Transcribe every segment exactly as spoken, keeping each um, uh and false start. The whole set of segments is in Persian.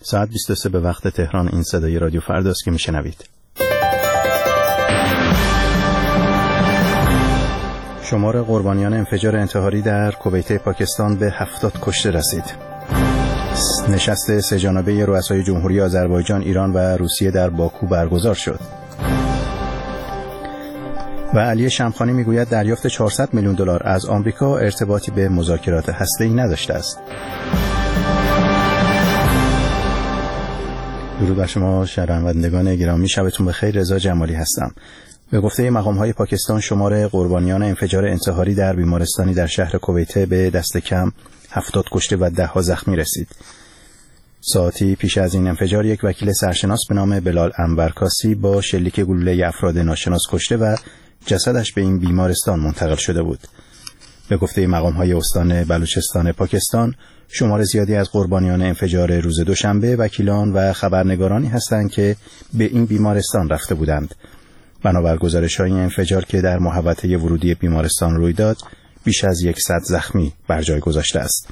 ساعت بیست و سه به وقت تهران. این صدای رادیو فرداست که میشنوید. شمار قربانیان انفجار انتحاری در کویت پاکستان به هفتاد کشته رسید. نشست سه جانبه رؤسای جمهوری آذربایجان، ایران و روسیه در باکو برگزار شد. و علی شمخانی میگوید دریافت چهارصد میلیون دلار از آمریکا ارتباطی به مذاکرات هسته‌ای نداشته است. درود بر شما شنوندگان گرامی، شبتون بخیر. رضا جمالی هستم. به گفته مقام‌های پاکستان شمار قربانیان انفجار انتحاری در بیمارستانی در شهر کویت به دست کم هفتاد کشته و ده ها زخمی رسید. ساعتی پیش از این انفجار یک وکیل سرشناس به نام بلال انورکاسی با شلیک گلوله افراد ناشناس کشته و جسدش به این بیمارستان منتقل شده بود. به گفته مقام‌های استان بلوچستان پاکستان شمار زیادی از قربانیان انفجار روز دوشنبه وکیلان و خبرنگارانی هستند که به این بیمارستان رفته بودند. بنابر گزارش‌های انفجار که در محوطه ورودی بیمارستان روی داد، بیش از صد زخمی بر جای گذاشته است.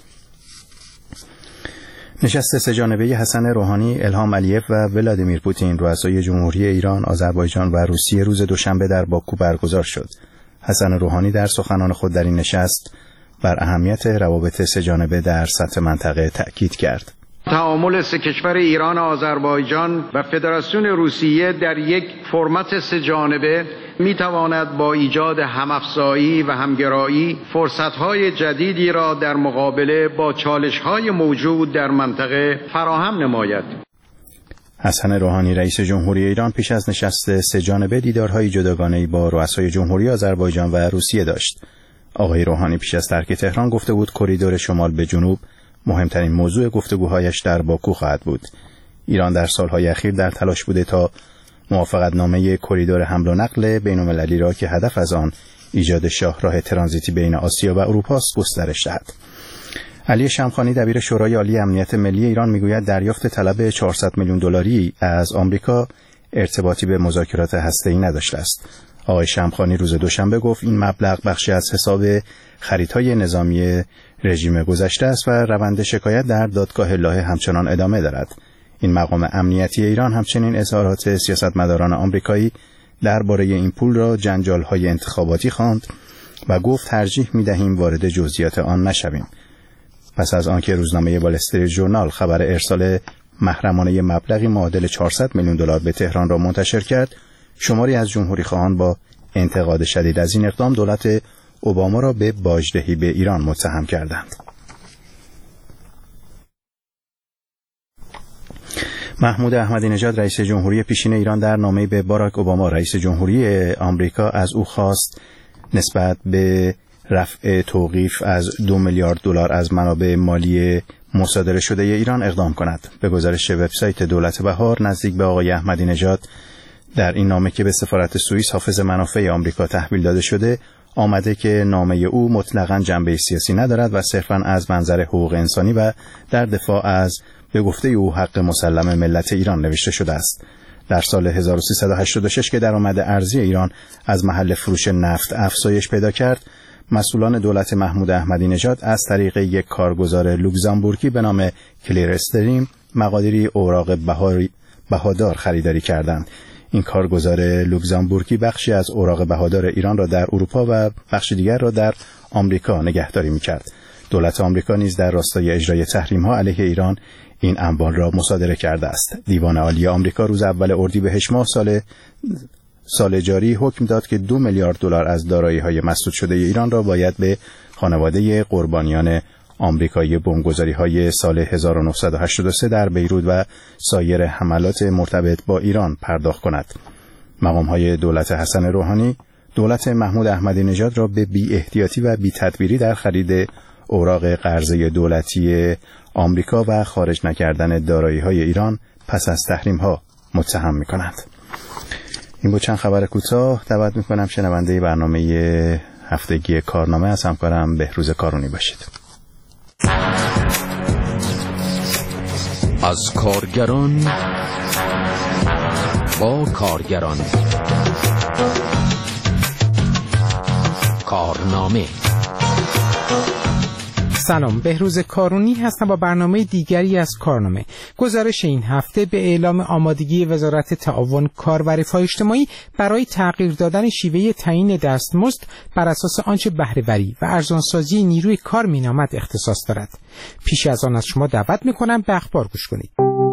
نشست سه جانبه حسن روحانی، الهام علیف و ولادیمیر پوتین، رؤسای جمهوری ایران، آذربایجان و روسیه روز دوشنبه در باکو برگزار شد. حسن روحانی در سخنان خود در این نشست بر اهمیت روابط سه جانبه در سطح منطقه تأکید کرد. تعامل سه کشور ایران، آذربایجان و فدراسیون روسیه در یک فرمت سه جانبه می تواند با ایجاد همافزایی و همگرایی فرصت‌های جدیدی را در مقابله با چالش‌های موجود در منطقه فراهم نماید. حسن روحانی رئیس جمهوری ایران پیش از نشست سه جانبه دیدارهای جداگانه‌ای با رؤسای جمهوری آذربایجان و روسیه داشت. آقای روحانی پیش از ترک تهران گفته بود کریدور شمال به جنوب مهمترین موضوع گفتگوهایش در باکو خواهد بود. ایران در سالهای اخیر در تلاش بوده تا موافقتنامه کریدور حمل و نقل بین‌المللی را که هدف از آن ایجاد شاهراه ترانزیتی بین آسیا و اروپا است گسترش دهد. علی شمخانی دبیر شورای عالی امنیت ملی ایران میگوید دریافت طلب چهارصد میلیون دلاری از آمریکا ارتباطی به مذاکرات هسته‌ای نداشته است. آقای شمخانی روز دوشنبه گفت این مبلغ بخشی از حساب خریدهای نظامی رژیم گذشته است و روند شکایت در دادگاه لاهه همچنان ادامه دارد. این مقام امنیتی ایران همچنین اظهارات سیاستمداران آمریکایی درباره این پول را جنجال‌های انتخاباتی خواند و گفت ترجیح می‌دهیم وارد جزئیات آن نشویم. پس از آنکه روزنامه وال استریت ژورنال خبر ارسال محرمانه مبلغی معادل چهارصد میلیون دلار به تهران را منتشر کرد، شماری از جمهوری‌خواهان با انتقاد شدید از این اقدام دولت اوباما را به باجدهی به ایران متهم کردند. محمود احمدی نژاد رئیس جمهوری پیشین ایران در نامه‌ای به باراک اوباما رئیس جمهوری آمریکا از او خواست نسبت به رفع توقیف از دو میلیارد دلار از منابع مالی مصادره شده ایران اقدام کند. به گزارش وبسایت دولت بهار نزدیک به آقای احمدی نژاد در این نامه که به سفارت سوئیس حافظ منافع آمریکا تحویل داده شده آمده که نامه او مطلقاً جنبه سیاسی ندارد و صرفاً از منظر حقوق انسانی و در دفاع از به گفته او حق مسلم ملت ایران نوشته شده است. در سال هزار و سیصد و هشتاد و شش که درآمد ارزی ایران از محل فروش نفت افزایش پیدا کرد، مسئولان دولت محمود احمدی نژاد از طریق یک کارگزار لوکزامبورگی به نام کلیر استریم مقادیری اوراق بهادار خریداری کردند. این کارگزار لوکزامبورگی بخشی از اوراق بهادار ایران را در اروپا و بخش دیگر را در آمریکا نگهداری می‌کرد. دولت آمریکا نیز در راستای اجرای تحریم‌ها علیه ایران این اموال را مصادره کرده است. دیوان عالی آمریکا روز اول اردیبهشت ماه سال سال جاری حکم داد که دو میلیارد دلار از دارایی‌های مسدود شده ایران را باید به خانواده قربانیان آمریکایی بمبگذاری‌های سال هزار و نهصد و هشتاد و سه در بیروت و سایر حملات مرتبط با ایران پرداخت کند. مقام‌های دولت حسن روحانی دولت محمود احمدی نژاد را به بی احتیاطی و بی تدبیری در خرید اوراق قرضه دولتی آمریکا و خارج نکردن دارایی‌های ایران پس از تحریم‌ها متهم می‌کنند. این بود چند خبر کوتاه. دعوت می‌کنم شنونده برنامه هفتگی کارنامه از همکارم بهروز کارونی باشید. از کارگران با کارگران کارنامه سلام، بهروز کارونی هستم با برنامه دیگری از کارنامه. گزارش این هفته به اعلام آمادگی وزارت تعاون، کار و رفاه اجتماعی برای تغییر دادن شیوه تعیین دستمزد بر اساس آنچه بهره‌وری و ارزانسازی نیروی کار مینامد اختصاص دارد. پیش از آن از شما دعوت می‌کنم به اخبار گوش کنید.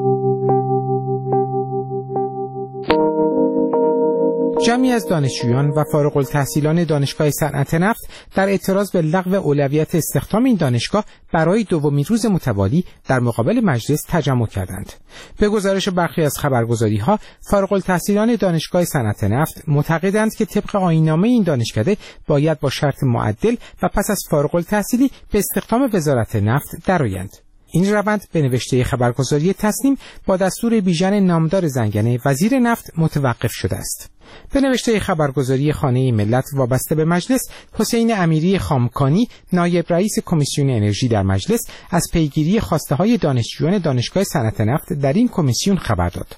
جمعی از دانشجویان و فارغ التحصیلان دانشگاه صنعت نفت در اعتراض به لغو اولویت استخدام این دانشگاه برای دومین روز متوالی در مقابل مجلس تجمع کردند. به گزارش برخی از خبرگزاری‌ها، فارغ التحصیلان دانشگاه صنعت نفت معتقدند که طبق آیین‌نامه این دانشکده باید با شرط معدل و پس از فارغ التحصیلی به استخدام وزارت نفت درآیند. این روند به نوشته خبرگزاری تصنیم با دستور بیژن نامدار زنگنه وزیر نفت متوقف شده است. به نوشته خبرگزاری خانه ملت وابسته به مجلس، حسین امیری خامکانی، نایب رئیس کمیسیون انرژی در مجلس، از پیگیری خواسته‌های دانشجویان دانشگاه صنعت نفت در این کمیسیون خبر داد.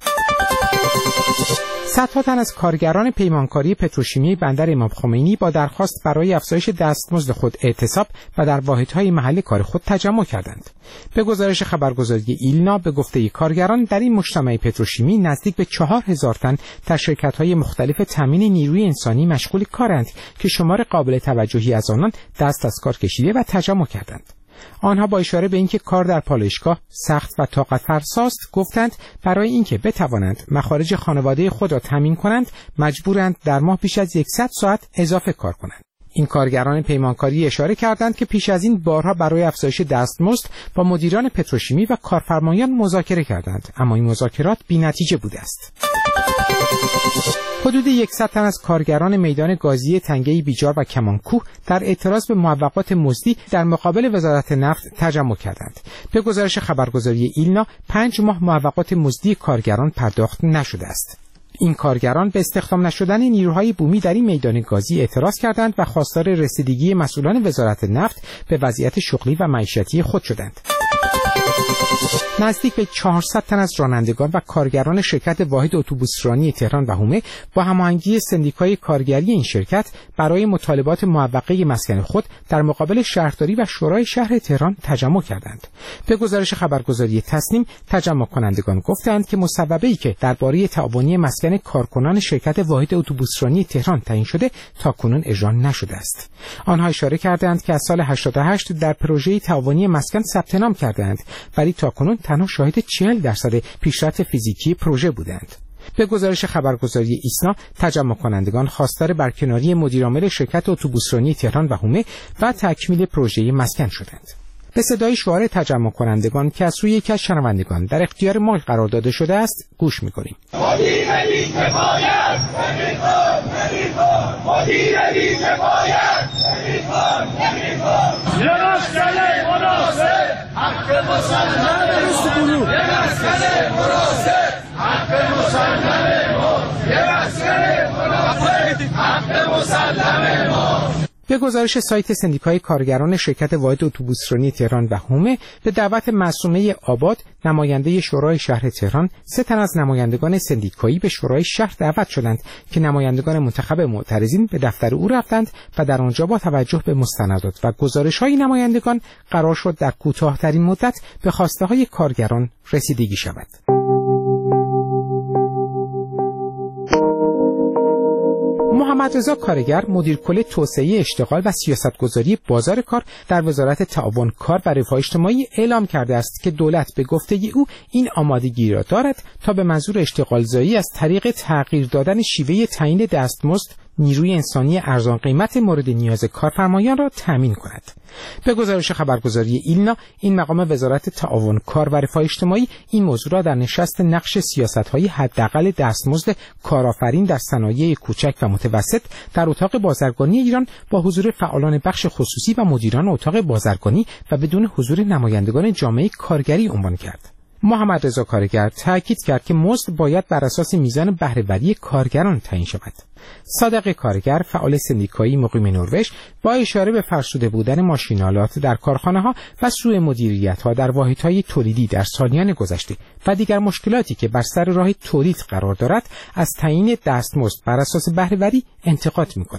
صدها تن از کارگران پیمانکاری پتروشیمی بندر امام خمینی با درخواست برای افزایش دستمزد خود اعتصاب و در واحدهای محل کار خود تجمع کردند. به گزارش خبرگزاری ایلنا، به گفته کارگران، در این مجتمع پتروشیمی نزدیک به چهار هزار تن در شرکت‌های مختلف تامین نیروی انسانی مشغول کارند که شمار قابل توجهی از آنان دست از کار کشیده و تجمع کردند. آنها با اشاره به اینکه کار در پالایشگاه سخت و طاقت فرساست گفتند برای اینکه بتوانند مخارج خانواده خود را تامین کنند مجبورند در ماه بیش از صد ساعت اضافه کار کنند. این کارگران پیمانکاری اشاره کردند که پیش از این بارها برای افزایش دستمزد با مدیران پتروشیمی و کارفرمایان مذاکره کردند، اما این مذاکرات بی‌نتیجه بوده است. حدود صد تن از کارگران میدان گازی تنگه بیجار و کمانکوه در اعتراض به موظفات مزدی در مقابل وزارت نفت تجمع کردند. به گزارش خبرگزاری ایلنا، پنج ماه موظفات مزدی کارگران پرداخت نشده است. این کارگران به استخدام نشدن نیروهای بومی در این میدان گازی اعتراض کردند و خواستار رسیدگی مسئولان وزارت نفت به وضعیت شغلی و معیشتی خود شدند. نزدیک به چهارصد تن از رانندگان و کارگران شرکت واحد اتوبوسرانی تهران و حومه با هماهنگی سندیکای کارگری این شرکت برای مطالبات موقعه مسکن خود در مقابل شهرداری و شورای شهر تهران تجمع کردند. به گزارش خبرگزاری تصنیم، تجمع کنندگان گفتند که مصوبه‌ای که درباره تعاونی مسکن کارکنان شرکت واحد اتوبوسرانی تهران تعیین شده تاکنون اجرا نشده است. آنها اشاره کردند که از سال هشتاد و هشت در پروژه تعاونی مسکن ثبت نام کردند، ولی تاکنون تنها شاهد چهل درصد پیشرفت فیزیکی پروژه بودند. به گزارش خبرگزاری ایسنا، تجمع کنندگان خواستار برکناری مدیرعامل شرکت اتوبوسرانی تهران و حومه و تکمیل پروژه مسکن شدند. به صدای شعار تجمع کنندگان که از سوی یکی از شنوندگان در اختیار ما قرار داده شده است گوش می‌کنیم. مدیر بی کفایت، نمی‌خواد، نمی‌خواد. مدیر بی کفایت، نمی‌خواد، نمی‌خواد. یه مسئله مناسب، حق مسلم ما. یه مسئله مناسب، حق مسلم ما. یه مسئله مناسب، حق مسلم ما. به گزارش سایت سندیکای کارگران شرکت واحد اتوبوسرانی تهران و حومه، به دعوت معصومه آباد، نماینده شورای شهر تهران، سه تن از نمایندگان سندیکایی به شورای شهر دعوت شدند که نمایندگان منتخب معترضین به دفتر او رفتند و در آنجا با توجه به مستندات و گزارش‌های نمایندگان قرار شد در کوتاه‌ترین مدت به خواسته‌های کارگران رسیدگی شود. محمد رضا کارگر، مدیر کل توسعه اشتغال و سیاستگذاری بازار کار در وزارت تعاون، کار و رفاه اجتماعی اعلام کرده است که دولت به گفته او این آمادگی را دارد تا به منظور اشتغالزایی از طریق تغییر دادن شیوه تعیین دستمزد نیروی انسانی ارزان قیمت مورد نیاز کارفرمایان را تامین کند. به گزارش خبرگزاری ایلنا، این مقام وزارت تعاون، کار و رفاه اجتماعی این موضوع را در نشست نقش سیاست‌های حداقل دستمزد کارآفرین در صنایع کوچک و متوسط در اتاق بازرگانی ایران با حضور فعالان بخش خصوصی و مدیران اتاق بازرگانی و بدون حضور نمایندگان جامعه کارگری عنوان کرد. محمد رضا کارگر تاکید کرد که مزد باید بر اساس میزان بهره‌وری کارگران تعیین شود. صادق کارگر، فعال سندیکایی مقیم نروژ، با اشاره به فرسوده بودن ماشین‌آلات در کارخانه‌ها و سوء مدیریت‌ها در واحدهای تولیدی در سالیان گذشته و دیگر مشکلاتی که بر سر راه تولید قرار دارد، از تعیین دستمزد بر اساس بهره‌وری انتقاد می‌کند.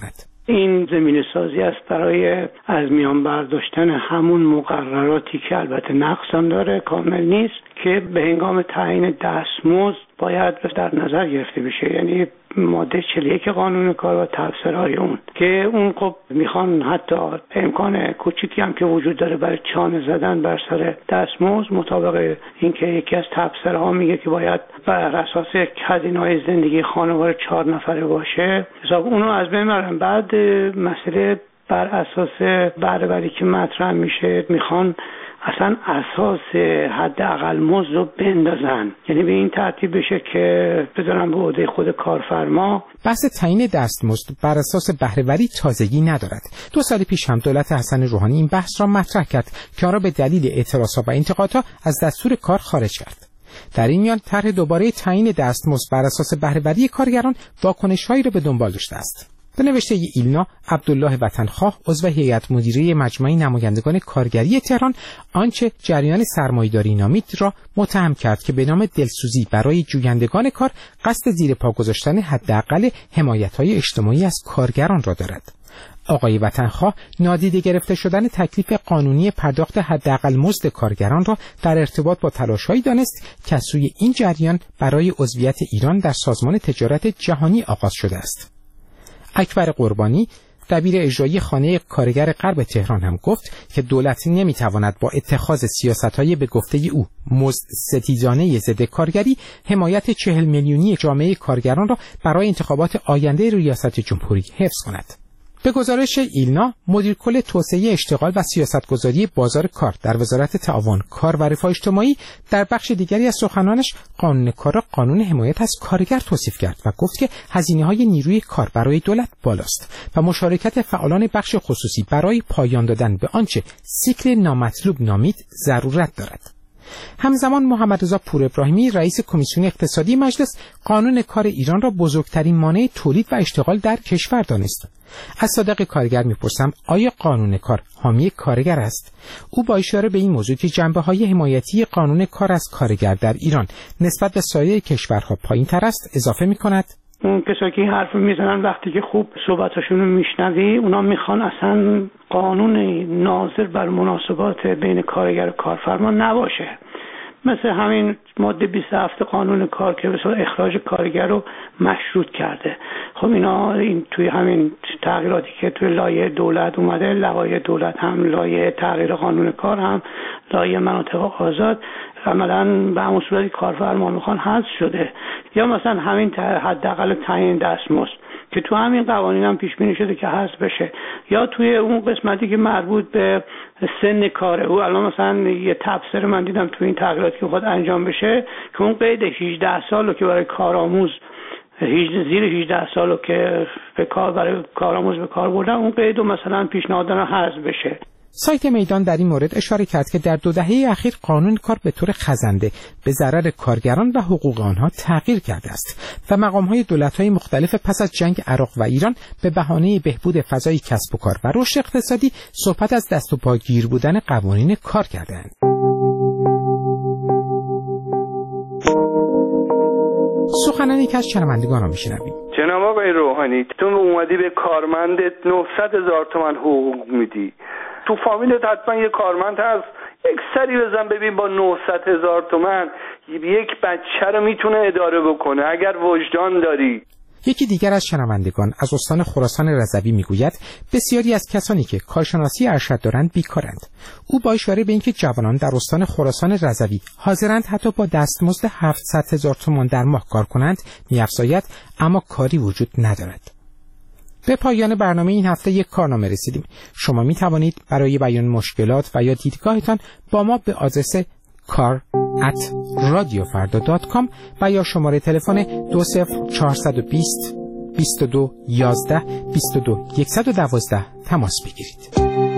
این زمینه سازی است برای از میان برداشتن همون مقرراتی که البته نقص هم داره، کامل نیست، که به هنگام تعیین دستمزد باید در نظر گرفته بشه. یعنی ماده چهل و یک قانون کار و تفسیرهای اون که اون خب میخوان حتی امکان کوچیکی هم که وجود داره برای چانه زدن بر سر دستمزد، مطابق اینکه یکی از تفسیرها میگه که باید بر اساس هزینه‌های زندگی خانواده چهار نفره باشه، حساب اونو از بین میبرن. بعد مسئله بر اساس بهره‌وری که مطرح میشه، میخوان اصلا اساس حداقل مزد رو بندازن، یعنی به این ترتیب بشه که بذارن به عهده خود کارفرما. بحث تعیین دستمزد بر اساس بهره‌وری تازگی ندارد. دو سال پیش هم دولت حسن روحانی این بحث را مطرح کرد که آن را به دلیل اعتراضات و انتقادها از دستور کار خارج کرد. در این میان طرح دوباره تعیین دستمزد بر اساس بهره‌وری کارگران واکنش‌هایی را به دنبال داشته است. به نوشته ایلنا، عبدالله وطنخواه، عضو هیئت مدیره مجمع نمایندگان کارگری تهران، آنچه جریان سرمایه‌داری نامید را متهم کرد که به نام دلسوزی برای جویندگان کار قصد زیر پا گذاشتن حداقل حمایت‌های اجتماعی از کارگران را دارد. آقای وطنخواه نادیده گرفته شدن تکلیف قانونی پرداخت حداقل مزد کارگران را در ارتباط با تلاش‌هایی دانست که از سوی این جریان برای عضویت ایران در سازمان تجارت جهانی آغاز شده است. اکبر قربانی، دبیر اجرایی خانه کارگر غرب تهران، هم گفت که دولت نمیتواند با اتخاذ سیاست‌های به گفته او مزد ستیزانه ضد کارگری حمایت چهل میلیونی جامعه کارگران را برای انتخابات آینده ریاست جمهوری حفظ کند. به گزارش ایلنا، مدیر کل توسعه اشتغال و سیاستگذاری بازار کار در وزارت تعاون، کار و رفاه اجتماعی در بخش دیگری از سخنانش قانون کار را قانون حمایت از کارگر توصیف کرد و گفت که هزینه‌های نیروی کار برای دولت بالاست و مشارکت فعالان بخش خصوصی برای پایان دادن به آنچه سیکل نامطلوب نامید ضرورت دارد. همزمان محمد رضا پور ابراهیمی، رئیس کمیسیون اقتصادی مجلس، قانون کار ایران را بزرگترین مانع تولید و اشتغال در کشور دانست. از صادق کارگر میپرسم آیا قانون کار حامی کارگر است؟ او با اشاره به این موضوع که جنبه‌های حمایتی قانون کار از کارگر در ایران نسبت به سایر کشورها پایین‌تر است اضافه می‌کند: اون کسایی که این حرف میزنن وقتی که خوب صحبتاشون رو میشنوی، اونا میخوان اصلا قانون ناظر بر مناسبات بین کارگر و کارفرما نباشه، مثل همین ماده بیست و هفت قانون کار که به صورت اخراج کارگر رو مشروط کرده. خب اینا این توی همین تغییراتی که توی لایحه دولت اومده، لوایح دولت هم لایحه تغییر قانون کار هم لایحه مناطق آزاد، عملاً به همون صورتی کارفرما میخوان حذف شده. یا مثلا همین حداقل تعیین دستمزد که تو همین قوانین هم پیش بینی شده که حذف بشه، یا توی اون قسمتی که مربوط به سن کاره، او الان مثلا یه تفسیر من دیدم تو این تغییراتی که خود انجام بشه که اون قید هجده سالو که برای کارآموز زیر هجده سالو که به کار برای کارآموز به کار بردن، اون قیدو مثلا پیشنهاد دادن حذف بشه. سایت میدان در این مورد اشاره کرد که در دو دهه اخیر قانون کار به طور خزنده به ضرر کارگران و حقوق آنها تغییر کرده است و مقام‌های دولت‌های مختلف پس از جنگ عراق و ایران به بهانه بهبود فضای کسب و کار و رشد اقتصادی صحبت از دست و پا گیر بودن قوانین کار کردند. سخنانی که از شنوندگان را میشنویم. جناب آقای روحانی، تو اومدی به کارمندت نهصد هزار تومان حقوق میدی، تو فامیلت حتما یه کارمند هست، یک سری بزن ببین با نهصد هزار تومان یک بچه رو میتونه اداره بکنه اگر وجدان داری. یکی دیگر از شنوندگان از استان خراسان رضوی میگوید بسیاری از کسانی که کارشناسی ارشد دارند بیکارند. او با اشاره به اینکه جوانان در استان خراسان رضوی حاضرند حتی با دستمزد هفتصد هزار تومان در ماه کار کنند می‌افزاید اما کاری وجود ندارد. به پایان برنامه این هفته یک کارنامه رسیدیم. شما می توانید برای بیان مشکلات و یا دیدگاهتان با ما به آدرس کار ات رادیو فردا دات کام و یا شماره تلفن دو صفر چهارصد و بیست بیست و دو یازده بیست و دو صد و دوازده تماس بگیرید.